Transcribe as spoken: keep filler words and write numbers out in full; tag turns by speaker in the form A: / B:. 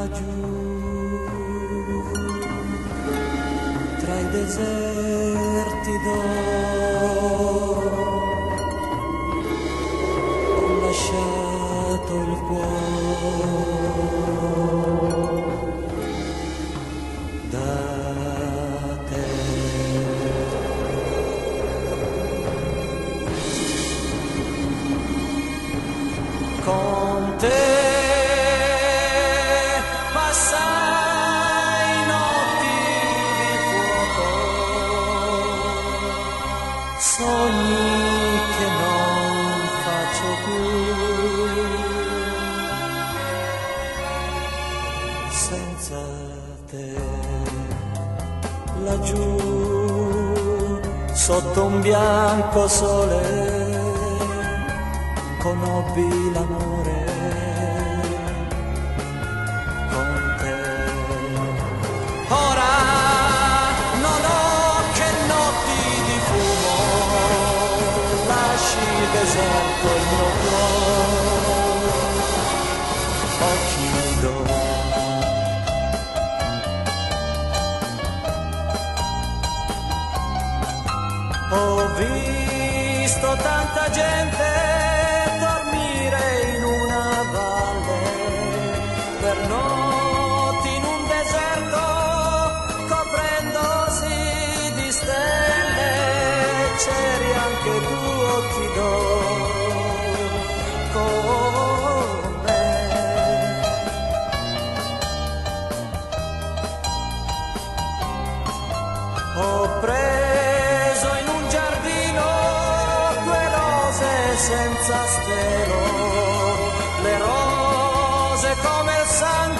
A: laggiù, tra i deserti d'oro, ho lasciato il cuore da te. Con te passai notti di fuoco, sogni che non faccio più, senza te. Laggiù sotto un bianco sole conobbi l'amore con te. Ora non ho che notti di fumo, lasci il deserto il mio cuore, occhi d'oro. Ho visto tanta gente dormire in una valle, per notti in un deserto, coprendosi di stelle. C'eri anche tu, occhi d'oro, con me. Ho preso in un giardino due rose senza stelo, le rose come il sangue